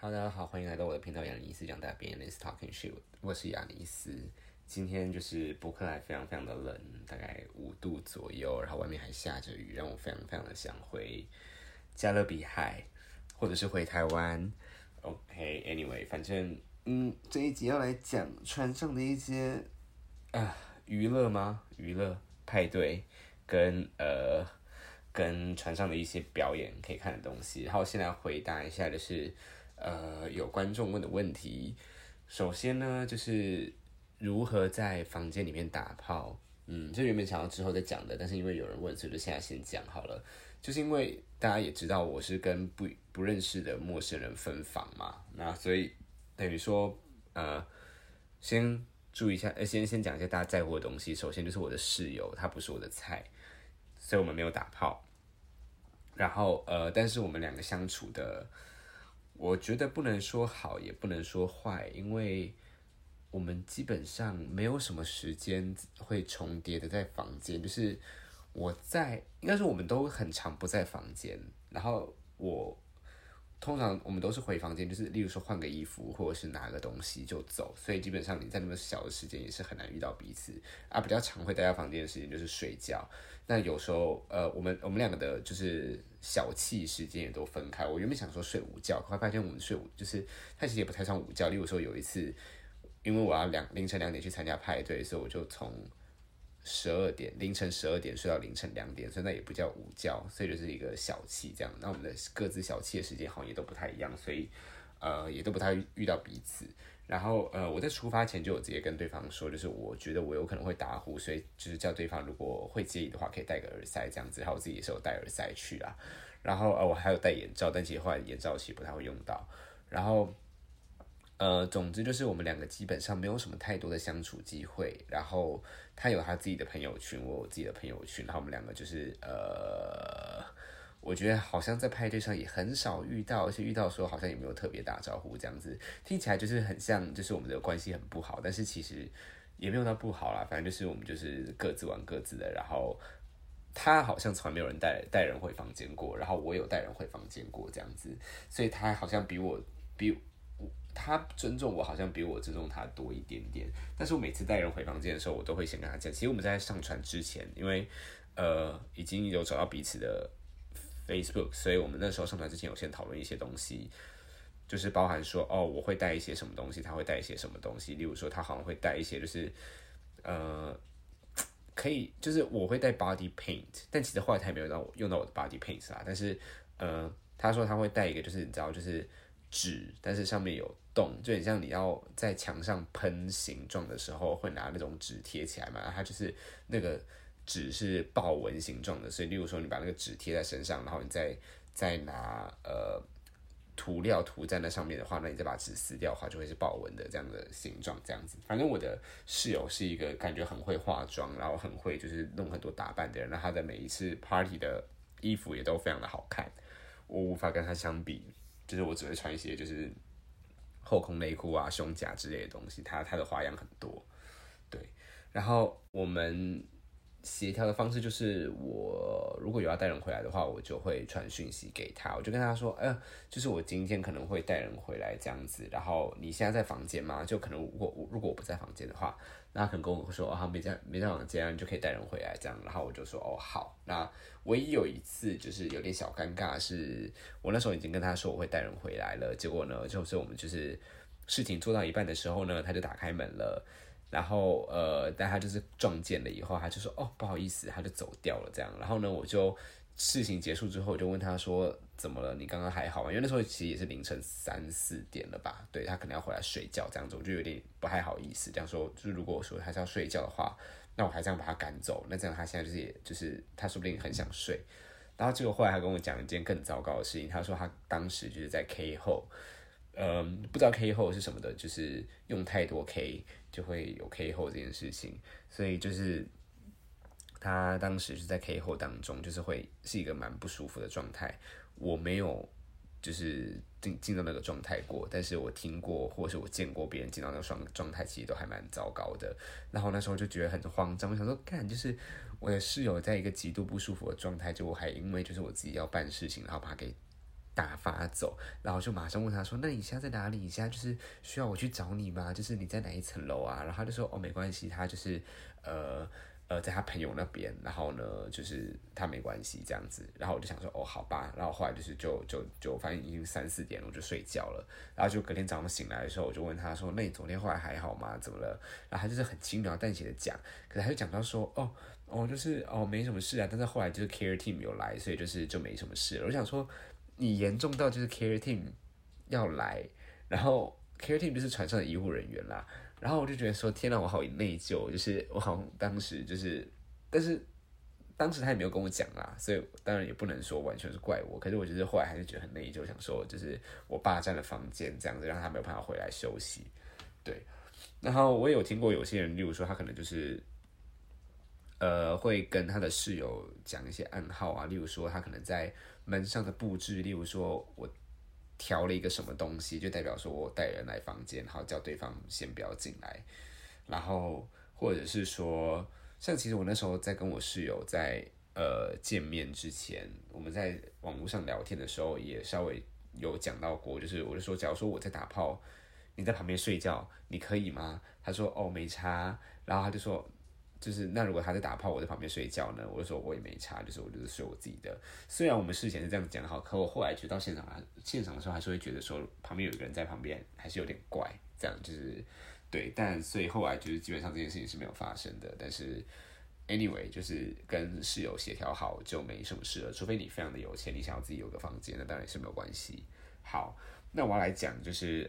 Hello，大家好，欢迎来到我的频道亚尼斯讲大便 Is Talking Shit， 我是亚尼斯。今天就是伯克莱非常非常的冷，大概5度左右，然后外面还下着雨，让我非常非常的想回加勒比海，或者是回台湾。OK，anyway，反正这一集要来讲船上的一些娱乐吗？娱乐派对跟船上的一些表演可以看的东西。然后现在回答一下就是有观众问的问题。首先呢，就是如何在房间里面打炮。这原本想要之后再讲的，但是因为有人问，所以就现在先讲好了。就是因为大家也知道我是跟不认识的陌生人分房嘛，那所以等于说先注意一下，先讲一下大家在乎的东西。首先就是我的室友，他不是我的菜，所以我们没有打炮。然后但是我们两个相处的，我觉得不能说好，也不能说坏，因为我们基本上没有什么时间会重叠的在房间。就是应该说我们都很常不在房间，然后通常我们都是回房间，就是例如说换个衣服或者是拿个东西就走，所以基本上你在那么小的时间也是很难遇到彼此啊。比较常会待在房间的时间就是睡觉，那有时候我们两个的就是小憩时间也都分开。我原本想说睡午觉，后来发现我们就是他其实也不太算午觉。例如说有一次，因为我要凌晨2点去参加派对，所以我就从凌晨12点睡到凌晨2点，所以那也不叫午觉，所以就是一个小憩这样。那我们的各自小憩的时间好像也都不太一样，所以也都不太遇到彼此。然后我在出发前就有直接跟对方说，就是我觉得我有可能会打呼，所以就是叫对方如果会介意的话，可以戴个耳塞这样子。然后我自己也是有戴耳塞去啦。然后我还有戴眼罩，但其实后来眼罩其实不太会用到。然后总之就是我们两个基本上没有什么太多的相处机会。然后他有他自己的朋友群，我有自己的朋友群，然后我们两个就是我觉得好像在派对上也很少遇到，而且遇到的时候好像也没有特别打招呼这样子。听起来就是很像，就是我们的关系很不好，但是其实也没有到不好啦。反正就是我们就是各自玩各自的。然后他好像从来没有人带人回房间过，然后我有带人回房间过这样子，所以他好像他尊重我，好像比我尊重他多一点点。但是我每次带人回房间的时候，我都会先跟他讲。其实我们在上船之前，因为已经有找到彼此的 Facebook， 所以我们那时候上船之前有先讨论一些东西，就是包含说我会带一些什么东西，他会带一些什么东西。例如说他好像会带一些就是可以，就是我会带 body paint， 但其实后来他也没有用到我的 body paint 啦。但是他说他会带一个，就是你知道，就是纸，但是上面有洞，就很像你要在墙上喷形状的时候会拿那种纸贴起来嘛。它就是那个纸是豹纹形状的，所以例如说你把那个纸贴在身上，然后你再拿涂料涂在那上面的话，那你再把纸撕掉的话，就会是豹纹的这样的形状，这样子。反正我的室友是一个感觉很会化妆，然后很会就是弄很多打扮的人，那他的每一次 party 的衣服也都非常的好看，我无法跟他相比。就是我只会穿一些就是后空内裤啊、胸甲之类的东西，他的花样很多，对。然后我们协调的方式就是，我如果有要带人回来的话，我就会传讯息给他，我就跟他说，就是我今天可能会带人回来这样子，然后你现在在房间吗？就可能如果我不在房间的话，那他可能跟我说，他没在房间，你就可以带人回来这样，然后我就说，好。那唯一有一次就是有点小尴尬，是我那时候已经跟他说我会带人回来了，结果呢，就是我们就是事情做到一半的时候呢，他就打开门了。然后但他就是撞见了以后，他就说不好意思，他就走掉了这样。然后呢，我就事情结束之后，我就问他说怎么了？你刚刚还好吗？因为那时候其实也是凌晨3、4点了吧？对，他可能要回来睡觉这样子，我就有点不太好意思这样说。就是如果我说他是要睡觉的话，那我还这样把他赶走，那这样他现在就是他说不定很想睡。然后结果后来他跟我讲一件更糟糕的事情，他说他当时就是在 K 后。不知道 K 后是什么的，就是用太多 K 就会有 K 后这件事情，所以就是他当时是在 K 后当中，就是会是一个蛮不舒服的状态。我没有就是进到那个状态过，但是我听过或是我见过别人进到那个状态，其实都还蛮糟糕的。然后那时候就觉得很慌张，我想说，就是我的室友在一个极度不舒服的状态，就我还因为就是我自己要办事情，然后把他给打发走，然后就马上问他说：“那你现在在哪里？你现在就是需要我去找你吗？就是你在哪一层楼啊？”然后他就说：“哦，没关系，他就是在他朋友那边，然后呢，就是他没关系这样子。”然后我就想说：“哦，好吧。”然后后来就是就反正已经3、4点了，我就睡觉了。然后就隔天早上醒来的时候，我就问他说：“那你昨天后来还好吗？怎么了？”然后他就是很轻描淡写的讲，可是他就讲到说：“就是没什么事啊。”但是后来就是 care team 有来，所以就没什么事了。我想说，你严重到就是 care team 要来，然后 care team 就是船上的医护人员啦。然后我就觉得说，天哪，我好内疚，就是我好像当时就是，但是当时他也没有跟我讲啦，所以当然也不能说完全是怪我。可是我就是后来还是觉得很内疚，想说就是我霸占了房间这样子，让他没有办法回来休息。对，然后我也有听过有些人，例如说他可能就是会跟他的室友讲一些暗号啊，例如说他可能在门上的布置，例如说我调了一个什么东西，就代表说我带人来房间，然后叫对方先不要进来，然后或者是说，像其实我那时候在跟我室友在见面之前，我们在网络上聊天的时候，也稍微有讲到过，就是我就说，假如说我在打炮，你在旁边睡觉，你可以吗？他说哦没差，然后他就说。就是那如果他在打炮，我在旁边睡觉呢，我就说我也没差，就是我就是睡我自己的。虽然我们事前是这样讲好，可我后来去到现场的时候，还是会觉得说旁边有一个人在旁边，还是有点怪。这样就是对，但所以后来就是基本上这件事情是没有发生的。但是 anyway， 就是跟室友协调好就没什么事了，除非你非常的有钱，你想要自己有个房间，那当然是没有关系。好，那我要来讲就是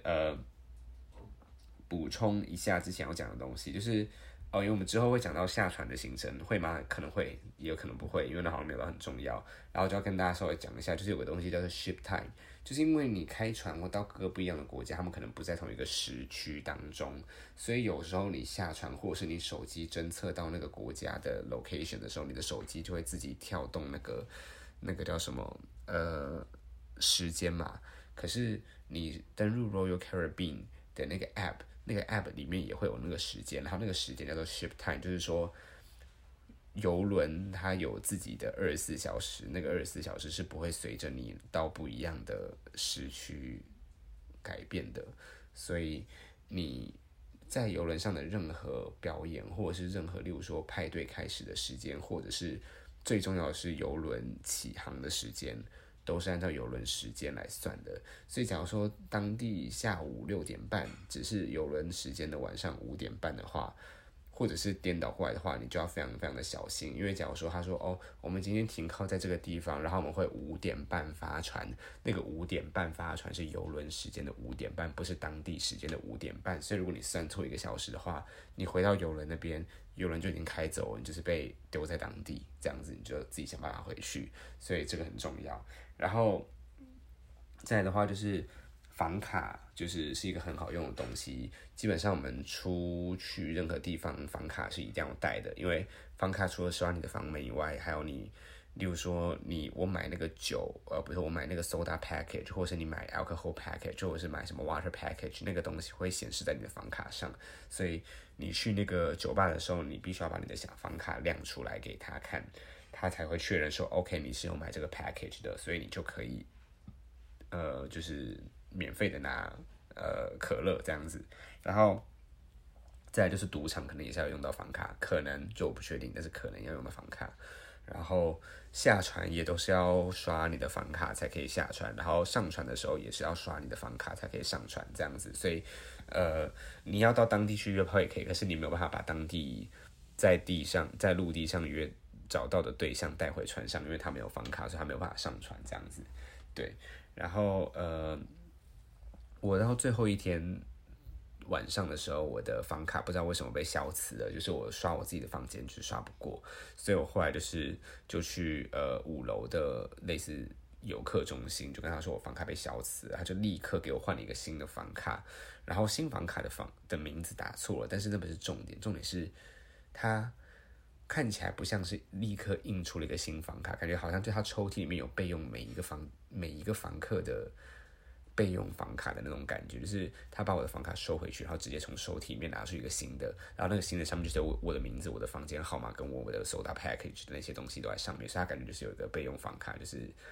补充一下之前要讲的东西，就是因为我们之后会讲到下船的行程，会吗？可能会，也有可能不会，因为那好像没有到很重要。然后就要跟大家稍微讲一下，就是有个东西叫做 ship time， 就是因为你开船或到各个不一样的国家，他们可能不在同一个时区当中，所以有时候你下船或者是你手机侦测到那个国家的 location 的时候，你的手机就会自己跳动那个叫什么时间嘛。可是你登入 Royal Caribbean 的那个 app 里面也会有那个时间，然后那个时间叫做 ship time， 就是说邮轮它有自己的24小时，那个24小时是不会随着你到不一样的时区改变的，所以你在邮轮上的任何表演，或者是任何例如说派对开始的时间，或者是最重要的是邮轮起航的时间，都是按照邮轮时间来算的。所以假如说当地下午6点半只是邮轮时间的晚上5点半的话，或者是颠倒过来的话，你就要非常非常的小心。因为假如说他说我们今天停靠在这个地方，然后我们会5点半发船，那个5点半发船是邮轮时间的5点半，不是当地时间的5点半。所以如果你算错1个小时的话，你回到邮轮那边，邮轮就已经开走了，你就是被丢在当地，这样子你就自己想办法回去。所以这个很重要。然后再来的话就是房卡，就是一个很好用的东西。基本上我们出去任何地方，房卡是一定要带的，因为房卡除了刷你的房门以外，还有你，例如说我买那个酒，不是我买那个 soda package， 或者是你买 alcohol package， 或者是买什么 water package， 那个东西会显示在你的房卡上，所以你去那个酒吧的时候，你必须要把你的房卡亮出来给他看，他才会确认说 OK 你是有买这个 package 的，所以你就可以就是免费的拿可乐这样子。然后再来就是赌场可能也是要用到房卡，可能就我不确定，但是可能要用到房卡。然后下船也都是要刷你的房卡才可以下船，然后上船的时候也是要刷你的房卡才可以上船这样子。所以你要到当地去约炮也可以，可是你没有办法把当地在陆地上找到的对象带回船上，因为他没有房卡，所以他没有办法上船这样子。对，然后我到最后一天晚上的时候，我的房卡不知道为什么被消磁了，就是我刷我自己的房间就是刷不过，所以我后来就去5楼的类似游客中心，就跟他说我房卡被消磁了，他就立刻给我换了一个新的房卡，然后新房卡的名字打错了，但是那不是重点，重点是他看起来不像是立刻印出了一个新房卡，感觉好像就他抽屉里面有备用每一个房客的备用房卡的那种感觉，就是他把我的房卡收回去，然后直接从手提里面拿出一个新的，然后那个新的上面就是我的名字、我的房间号码跟我的soda package 的那些东西都在上面，所以他感觉就是有一个备用房卡，就是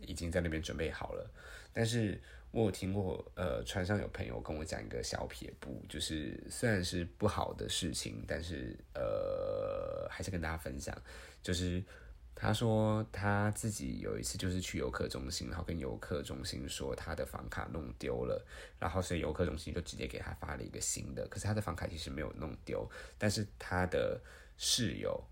已经在那边准备好了。但是我有听过，船上有朋友跟我讲一个小撇步，就是虽然是不好的事情，但是还是跟大家分享，就是他说他自己有一次就是去游客中心，然后跟游客中心说他的房卡弄丢了，然后所以游客中心就直接给他发了一个新的，可是他的房卡其实没有弄丢，但是他的室友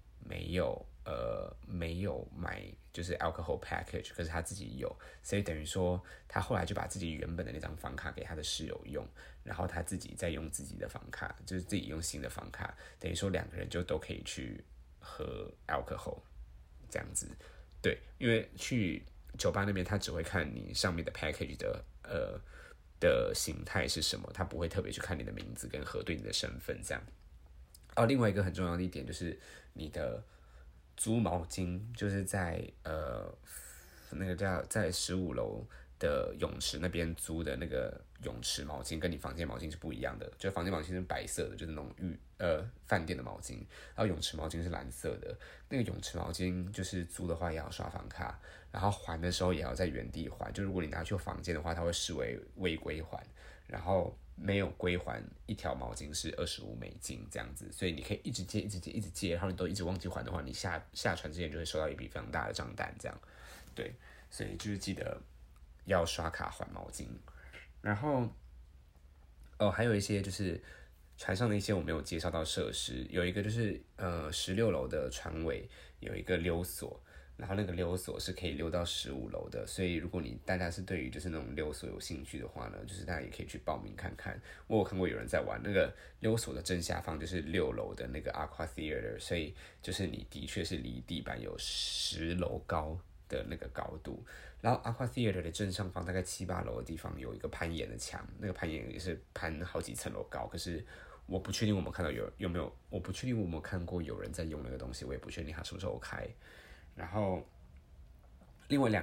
没有买就是 alcohol package， 可是他自己有，所以等于说他后来就把自己原本的那张房卡给他的室友用，然后他自己再用自己的房卡，就是自己用新的房卡，等于说两个人就都可以去喝 alcohol 这样子。对，因为去酒吧那边他只会看你上面的 package 的形态是什么，他不会特别去看你的名字跟核对你的身份这样。另外一个很重要的一点就是你的租毛巾，就是在那个叫在15楼的泳池那边租的那个泳池毛巾，跟你房间毛巾是不一样的。就房间毛巾是白色的，就是那种饭店的毛巾，然后泳池毛巾是蓝色的。那个泳池毛巾就是租的话也要刷房卡，然后还的时候也要在原地还。就如果你拿去房间的话，它会视为未归还，然后没有归还一条毛巾是$25这样子，所以你可以一直借，一直借，一直借，然后你都一直忘记还的话，你下船之前就会收到一笔非常大的账单，这样，对，所以就是记得要刷卡还毛巾，然后还有一些就是船上的一些我没有介绍到设施，有一个就是16楼的船尾有一个溜索。然后那个溜索是可以溜到15楼的，所以如果大家是对于就是那种溜索有兴趣的话呢，就是大家也可以去报名看看。我有看过有人在玩那个溜索的正下方就是6楼的那个 Aqua Theater， 所以就是你的确是离地板有10楼高的那个高度。然后 Aqua Theater 的正上方大概7、8楼的地方有一个攀岩的墙，那个攀岩也是攀好几层楼高，可是我不确定我们看到有没有，我不确定我们看过有人在用那个东西，我也不确定它什么时候开。然后另外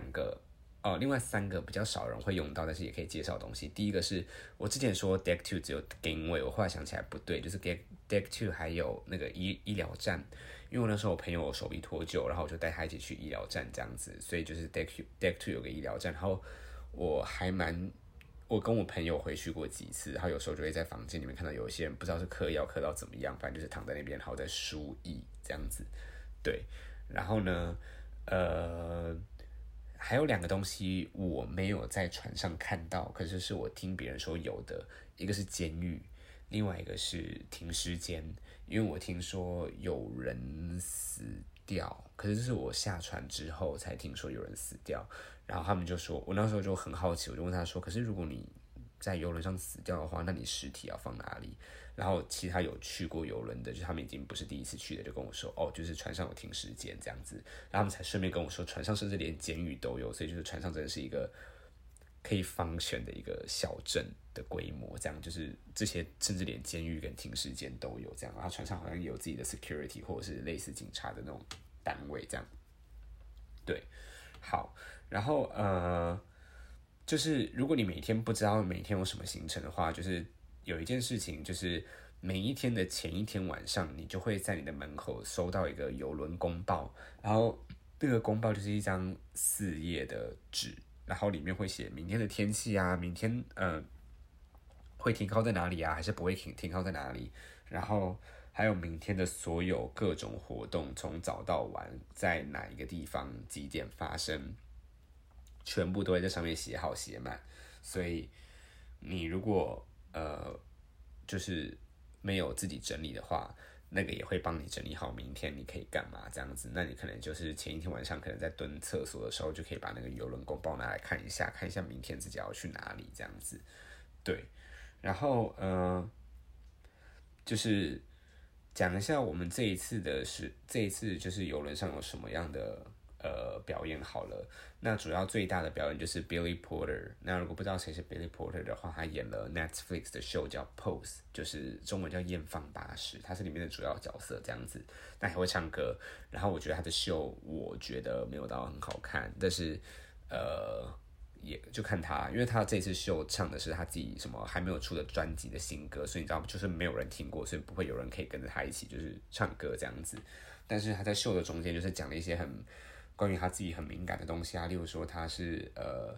3个比较少人会用到，但是也可以介绍的东西。第一个是我之前说 Deck 2只有 Gangway， 我后来想起来不对，就是 Deck 2还有那个医疗站。因为我那时候我朋友手臂脱臼，然后我就带他一起去医疗站这样子，所以就是 Deck 2有个医疗站。然后我跟我朋友回去过几次，然后有时候就会在房间里面看到有一些人不知道是嗑药嗑到怎么样，反正就是躺在那边，然后在输液这样子，对。然后呢，还有2个东西我没有在船上看到，可是是我听别人说有的，一个是监狱，另外一个是停尸间。因为我听说有人死掉，可是这是我下船之后才听说有人死掉，然后他们就说，我那时候就很好奇，我就问他说，可是如果你在邮轮上死掉的话，那你尸体要放哪里？然后其他有去过邮轮的，就是他们已经不是第一次去的，就跟我说，就是船上有停尸间这样子，然后他们才顺便跟我说，船上甚至连监狱都有，所以就是船上真的是一个可以function的一个小镇的规模，这样就是这些甚至连监狱跟停尸间都有这样，然后船上好像也有自己的 security 或者是类似警察的那种单位这样，对，好，然后就是如果你每天不知道每天有什么行程的话，就是有一件事情，就是每一天的前一天晚上，你就会在你的门口收到一个邮轮公报，然后那个公报就是一张4页的纸，然后里面会写明天的天气啊，明天会停靠在哪里啊，还是不会停靠在哪里，然后还有明天的所有各种活动，从早到晚，在哪一个地方几点发生，全部都会在上面写好写满。所以你如果就是没有自己整理的话，那个也会帮你整理好明天你可以干嘛这样子。那你可能就是前一天晚上可能在蹲厕所的时候，就可以把那个邮轮公报拿来看一下，看一下明天自己要去哪里这样子。对，然后就是讲一下我们这一次就是邮轮上有什么样的表演好了。那主要最大的表演就是 Billy Porter。那如果不知道谁是 Billy Porter 的话，他演了 Netflix 的 show 叫 Pose， 就是中文叫艳放巴士，他是里面的主要角色这样子。那还会唱歌，然后我觉得他的秀我觉得没有到很好看，但是也就看他，因为他这次秀唱的是他自己什么还没有出的专辑的新歌，所以你知道就是没有人听过，所以不会有人可以跟着他一起就是唱歌这样子。但是他在秀的中间就是讲了一些很关于他自己很敏感的东西啊，例如说他是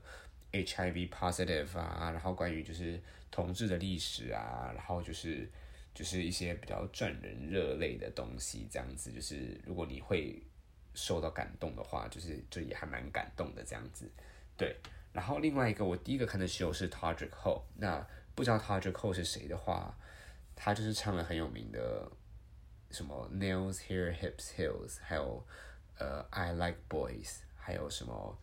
HIV positive 啊，然后关于就是同志的历史啊，然后就是一些比较赚人热泪的东西，这样子就是如果你会受到感动的话，就也还蛮感动的这样子，对。然后另外一个我第一个看的秀是 Todrick Hall， 那不知道 Todrick Hall 是谁的话，他就是唱了很有名的什么 Nails Hair Hips Heels， 还有I Like Boys， 还有什么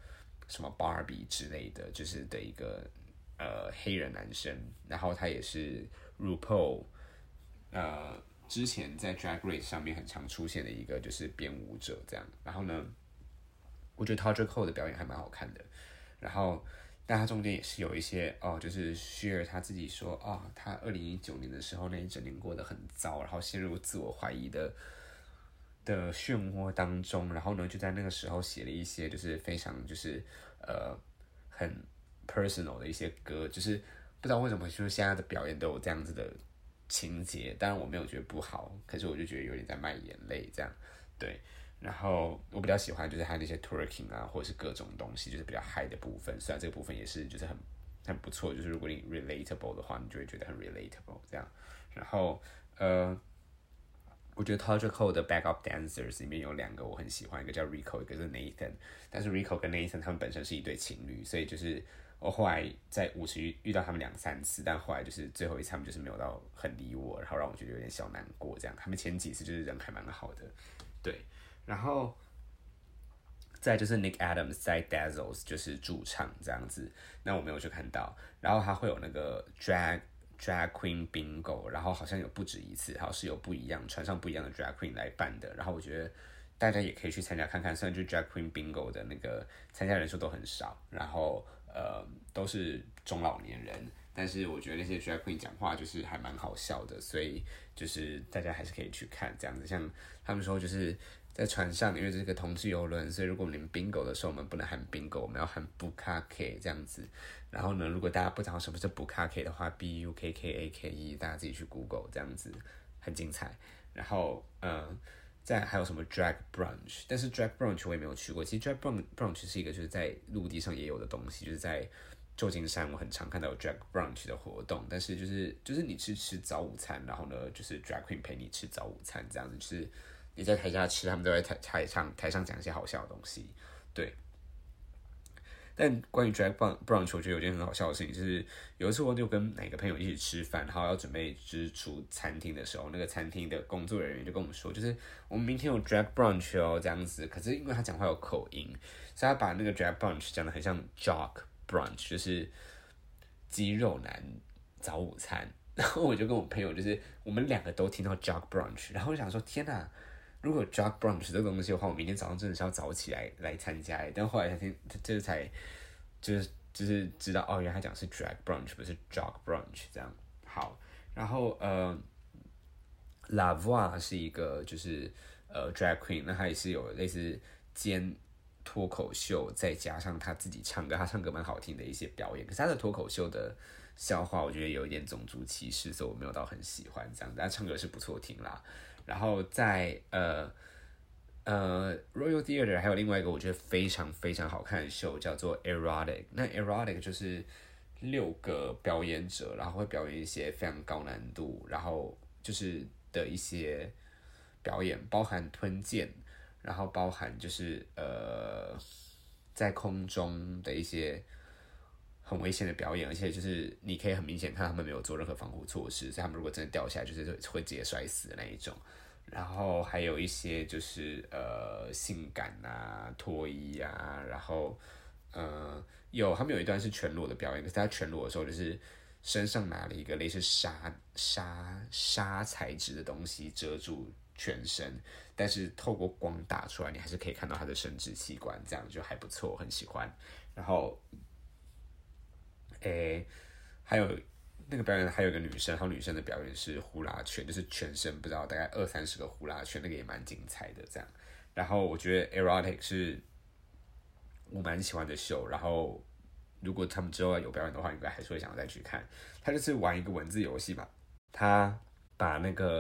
Barbie 之类的，就是的一个黑人男生，然后他也是 RuPaul 之前在 Drag Race 上面很常出现的一个就是编舞者这样，然后呢，我觉得 Todrick Hall 的表演还蛮好看的，然后但他中间也是有一些就是 Sheer 他自己说他2019年的时候那一整年过得很糟，然后陷入自我怀疑的漩涡当中，然后呢就在那个时候写了一些就是非常就是很 personal 的一些歌，就是不知道为什么就是现在的表演都有这样子的情节，当然我没有觉得不好，可是我就觉得有点在卖眼泪这样，对。然后我比较喜欢就是他那些 twerking 啊，或者是各种东西，就是比较嗨的部分。虽然这个部分也是就是很不错，就是如果你 relatable 的话，你就会觉得很 relatable 这样。然后我觉得 Todrick Hall 的 Backup Dancers 里面有2个我很喜欢，一个叫 Rico， 一个是 Nathan。但是 Rico 跟 Nathan 他们本身是一对情侣，所以就是我后来在舞池遇到他们2-3次，但后来就是最后一次他们就是没有到很理我，然后让我觉得有点小难过这样。他们前几次就是人还蛮好的，对。然后再就是 Nick Adams 在 Dazzles 就是驻唱这样子，那我没有去看到。然后他会有那个 drag queen bingo， 然后好像有不止一次，好像是有不一样穿上不一样的 drag queen 来办的。然后我觉得大家也可以去参加看看，虽然就 drag queen bingo 的那个参加人数都很少，然后都是中老年人，但是我觉得那些 drag queen 讲话就是还蛮好笑的，所以就是大家还是可以去看这样子。像他们说就是在船上，因为这是个同志游轮，所以如果我们 bingo 的时候，我们不能喊 bingo， 我们要喊 bukkake 这样子。然后呢，如果大家不知道什么是 bukkake 的话 ，bukkake， 大家自己去 Google 这样子，很精彩。然后再还有什么 drag brunch， 但是 drag brunch 我也没有去过。其实 drag brunch 是一个就是在陆地上也有的东西，就是在旧金山我很常看到有 drag brunch 的活动，但是就是你吃早午餐，然后呢就是 drag queen 陪你吃早午餐这样子，就是你在台下吃，他们都在台上讲一些好笑的东西，对。但关于 drag brunch， 我觉得有件很好笑的事情，就是有一次我就跟哪个朋友一起吃饭，然后要准备就是出餐厅的时候，那个餐厅的工作人员就跟我们说，就是我们明天有 drag brunch 哦这样子。可是因为他讲话有口音，所以他把那个 drag brunch 讲得很像 jock brunch， 就是肌肉男早午餐。然后我就跟我朋友，就是我们2个都听到 jock brunch， 然后我想说天哪！如果 jock brunch 这个东西的话，我明天早上真的是要早起来参加。但后来就是知道原来他讲是 drag brunch 不是 jock brunch 这样。好，然后La Voix 是一个就是drag queen， 那他也是有类似兼脱口秀，再加上他自己唱歌，他唱歌蛮好听的一些表演。可是他的脱口秀的笑话，我觉得有一点种族歧视，所以我没有到很喜欢这样子。他唱歌是不错听啦。然后在Royal Theatre 还有另外一个我觉得非常非常好看的秀叫做 Erotic。那 Erotic 就是6个表演者，然后会表演一些非常高难度，然后就是的一些表演，包含吞剑，然后包含就是在空中的一些很危险的表演，而且就是你可以很明显看他们没有做任何防护措施，所以他们如果真的掉下来，就是会直接摔死的那一种。然后还有一些就是性感啊、脱衣啊，然后他们有一段是全裸的表演，可是他全裸的时候就是身上拿了一个类似纱材质的东西遮住全身，但是透过光打出来，你还是可以看到他的生殖器官，这样就还不错，很喜欢。然后还有那个表演还有一个女生，然后女生的表演是呼啦圈，就是全身不知道大概20-30个呼啦圈，那个也蛮精彩的这样。然后我觉得 Erotic 是我蛮喜欢的秀，然后如果他们之后有表演的话，应该还是会想要再去看。他就是玩一个文字游戏嘛，他把那个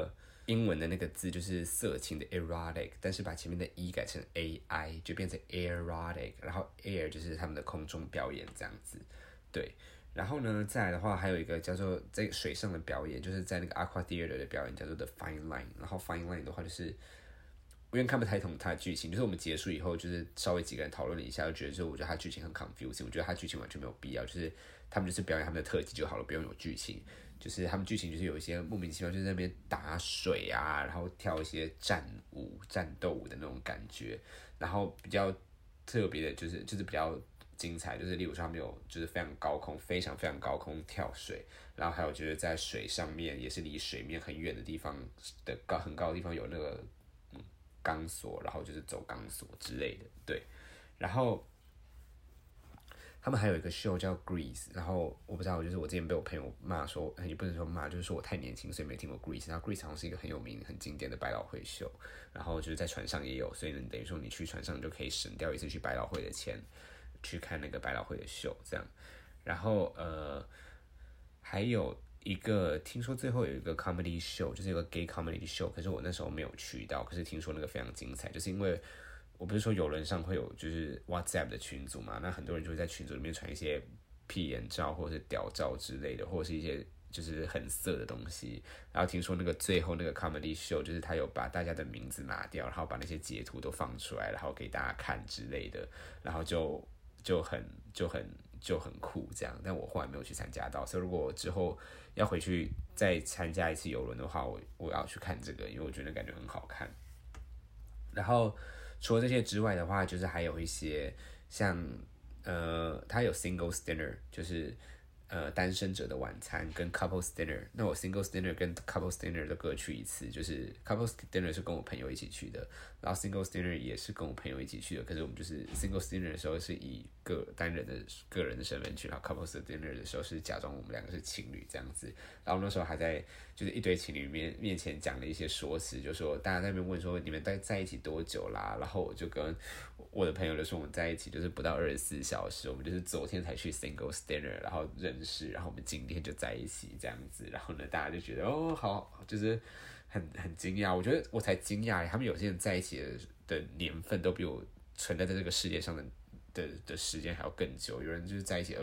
英文的那个字就是色情的 erotic， 但是把前面的 e 改成 ai， 就变成 erotic， 然后 air 就是他们的空中表演这样子，对。然后呢，再来的话还有一个叫做在水上的表演，就是在那个 aqua theater 的表演叫做 the fine line。然后 fine line 的话就是我有点看不太懂它的剧情，就是我们结束以后，就是稍微几个人讨论了一下，就觉得说，我觉得它剧情很 confusing， 我觉得它剧情完全没有必要，就是他们就是表演他们的特技就好了，不用有剧情。就是他们剧情就是有一些莫名其妙，就是在那边打水啊，然后跳一些战斗舞的那种感觉，然后比较特别的就是比较精彩，就是例如说他们有就是非常高空，非常非常高空跳水，然后还有就是在水上面也是离水面很远的地方的很高的地方有那个钢索，然后就是走钢索之类的，对。然后他们还有一个秀叫 Grease， 然后我不知道，就是我之前被我朋友骂说，也不能说骂，就是说我太年轻，所以没听过 Grease。然后 Grease 好像是一个很有名、很经典的百老汇秀，然后就是在船上也有，所以呢，等于说你去船上你就可以省掉一次去百老汇的钱，去看那个百老汇的秀这样。然后还有一个听说最后有一个 comedy show， 就是有个 gay comedy show， 可是我那时候没有去到，可是听说那个非常精彩，就是因为我不是说邮轮上会有就是 WhatsApp 的群组嘛，那很多人就会在群组里面传一些屁眼照或者是屌照之类的，或者是一些就是很色的东西。然后听说那个最后那个 comedy show， 就是他有把大家的名字拿掉，然后把那些截图都放出来，然后给大家看之类的，然后就很酷这样。但我后来没有去参加到，所以如果我之后要回去再参加一次邮轮的话，我要去看这个，因为我觉得感觉很好看。然后除了这些之外的话，就是还有一些像它有 singles dinner， 就是单身者的晚餐跟 couples dinner。那我 singles dinner 跟 couples dinner 都各去一次，就是 couples dinner 是跟我朋友一起去的，然后 singles dinner 也是跟我朋友一起去的。可是我们就是 singles dinner 的时候是以个人的身份去，然后 couples dinner 的时候是假装我们两个是情侣这样子。然后那时候还在就是一堆情侣面前讲了一些说辞，就说大家在那边问说你们在一起多久啦？然后我就跟我的朋友就说我们在一起就是不到24小时，我们就是昨天才去 singles dinner， 然后认识，然后我们今天就在一起这样子。然后呢，大家就觉得哦好，就是很惊讶。我觉得我才惊讶，他们有些人在一起的年份都比我存在这个世界上的时间还要更久，有人就是在一起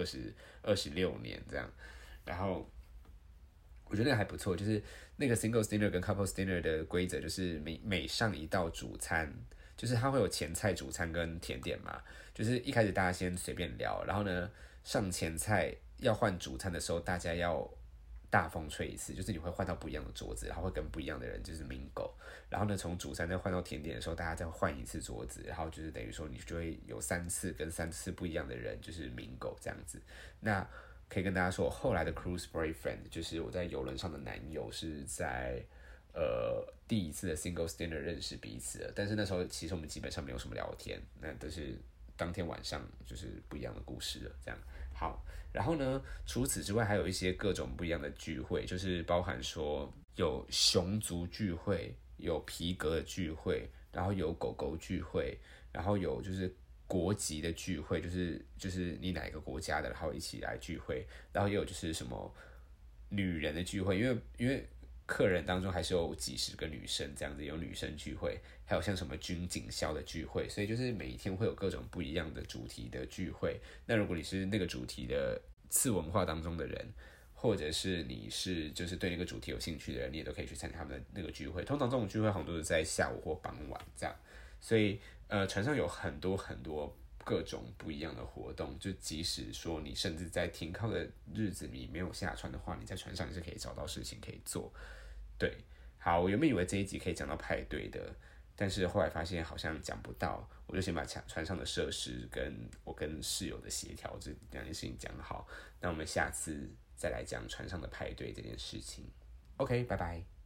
26年这样。然后我觉得那个还不错，就是那个 singles dinner 跟 couples dinner 的规则就是每上一道主餐，就是它会有前菜、主餐跟甜点嘛。就是一开始大家先随便聊，然后呢上前菜要换主餐的时候，大家要大风吹一次，就是你会换到不一样的桌子，然后会跟不一样的人就是 mingle。然后呢，从主餐再换到甜点的时候，大家再换一次桌子，然后就是等于说你就会有3次跟3次不一样的人就是 mingle 这样子。那可以跟大家说，我后来的 cruise boyfriend 就是我在邮轮上的男友，是在第一次的 singles dinner 认识彼此的，但是那时候其实我们基本上没有什么聊天，那都是当天晚上就是不一样的故事了，这样。好，然后呢，除此之外还有一些各种不一样的聚会，就是包含说有熊族聚会，有皮革的聚会，然后有狗狗聚会，然后有就是国籍的聚会，就是你哪一个国家的，然后一起来聚会，然后也有就是什么女人的聚会，因为客人当中还是有几十个女生这样子，有女生聚会，还有像什么军警校的聚会，所以就是每一天会有各种不一样的主题的聚会。那如果你是那个主题的次文化当中的人，或者是你是就是对那个主题有兴趣的人，你也都可以去参加他们的那个聚会。通常这种聚会好像都是在下午或傍晚这样，所以船上有很多各种不一样的活动，就即使说你甚至在停靠的日子你没有下船的话，你在船上也是可以找到事情可以做。对，好，我原本以为这一集可以讲到派对的，但是后来发现好像讲不到，我就先把船上的设施跟我跟室友的协调这两件事情讲好。那我们下次再来讲船上的派对这件事情。OK， 拜拜。